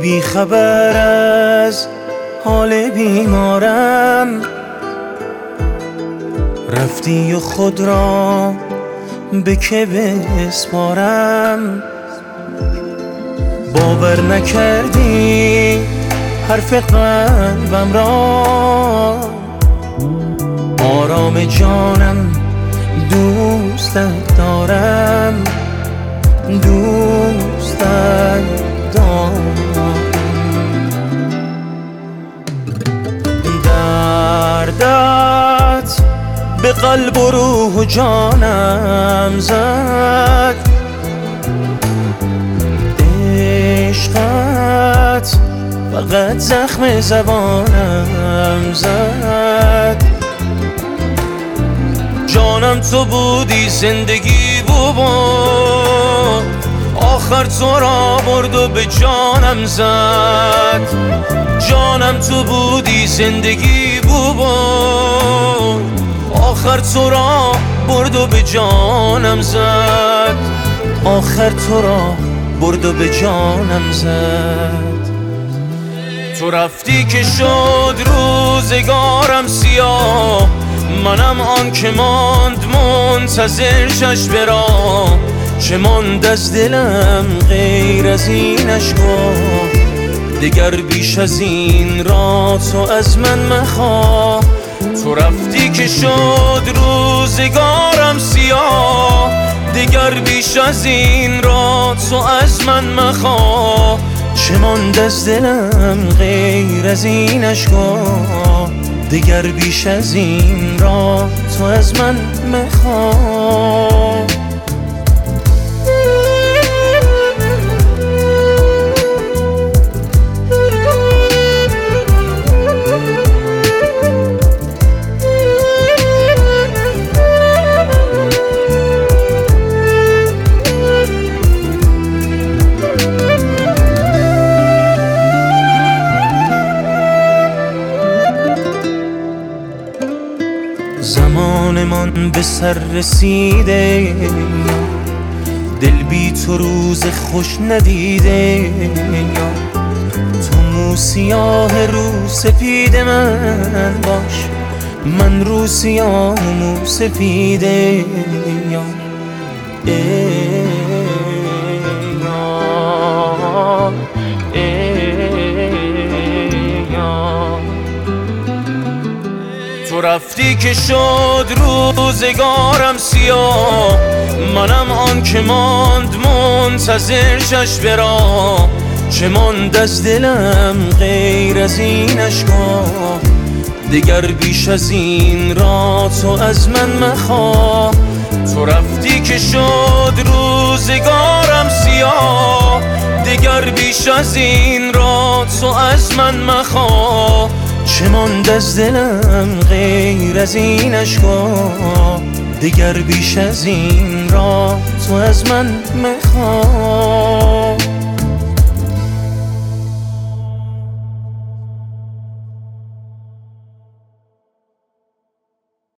بی خبر از حال بیمارم، رفتی و خود را به که بسپارم. باور نکردی حرف قلبم را، آرام جانم دوستت دارم، دوستت دارم. دردت به قلب و روح و جانم زد، عشقت فقط زخم زبانم زد. جانم تو بودی، زندگی بود، آخر تو را برد و به جانم زد. جانم تو بودی، زندگی بود، آخر تو را برد و به جانم زد. آخر تو را برد و به جانم زد. تو رفتی که شد روزگارم سیاه، منم آن که ماند منتظر چشم راه. چه ماند از دلم غیر از این اشکا، دگر بیش از این را تو از من مخواه. تو رفتی که شد روزگارم سیاه، دگر بیش از این را تو از من مخواه. چه ماند از دلم غیر از این اشکا، دگر بیش از این را تو از من مخواه. زمانمان به سر رسیده، دل بی تو روز خوش ندیده. تو مو سیاه رو سپید من باش، من رو سیاه مو سپیده. تو رفتی که شد روزگارم سیاه، منم آن که ماند منتظر چشم راه. چه ماند از دلم غیر از این اشکا، دگر بیش از این را تو از من مخواه. تو رفتی که شد روزگارم سیاه، دگر بیش از این را تو از من مخواه. چه ماند از دلم غیر از این اشکا، دگر بیش از این را تو از من مخواه.